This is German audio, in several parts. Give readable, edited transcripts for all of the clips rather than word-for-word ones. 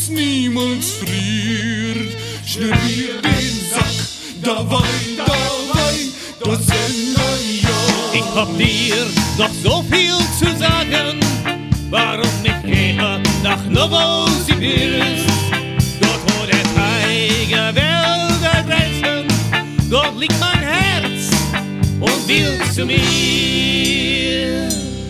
das niemals friert. Schnell mir den Sack, dabei, das Sender, ja. Ich hab dir noch so viel zu sagen, warum nicht gehe nach Novosibirsk. Dort wo der Tiger Wälder grenzen, dort liegt mein Herz und will zu mir.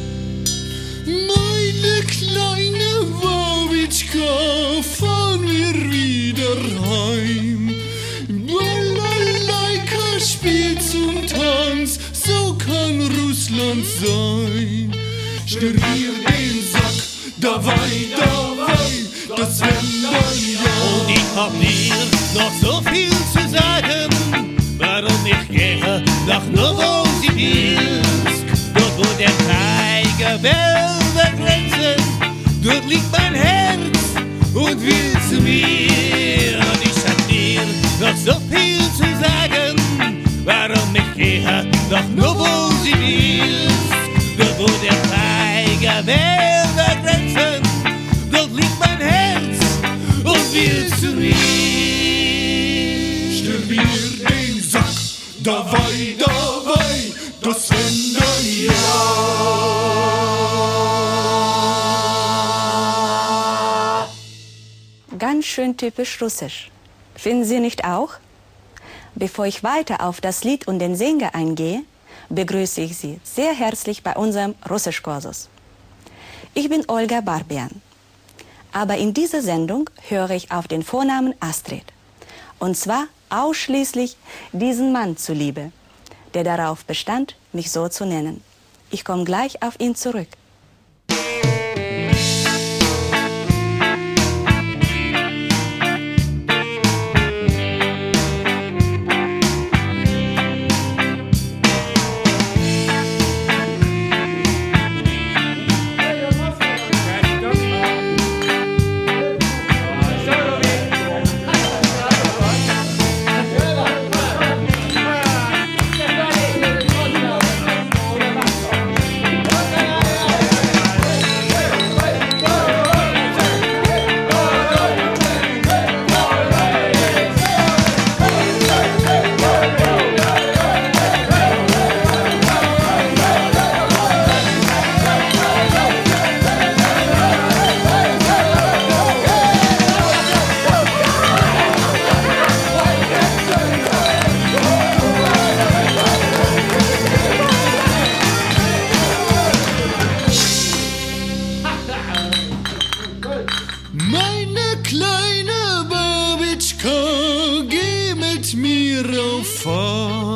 Meine kleine Wawitschka, fahren wir wieder heim. Balalaika spielt zum Tanz, so kann Russland sein. Schnell mir den Sack, dabei, das Sender, ja. Und ich hab dir noch so viel zu sagen, warum ich gehe nach Novosibirsk. Dort wo der Tiger Wälder grenzen, dort liegt mein Herz und will zu mir. Und ich hab dir noch so viel zu sagen, warum ich gehe nach Novosibirsk. Dort wo der Tiger Wälder grenzen, dort liegt mein Herz und will zu mir. Stell mir den Sack, dabei, das Sender, ja. Ganz schön typisch russisch. Finden Sie nicht auch? Bevor ich weiter auf das Lied und den Sänger eingehe, begrüße ich Sie sehr herzlich bei unserem Russischkursus. Ich bin Olga Barbian, aber in dieser Sendung höre ich auf den Vornamen Astrid. Und zwar ausschließlich diesen Mann zuliebe, der darauf bestand, mich so zu nennen. Ich komme gleich auf ihn zurück. Meine kleine Babitschka, geh mit mir auf Fahrt.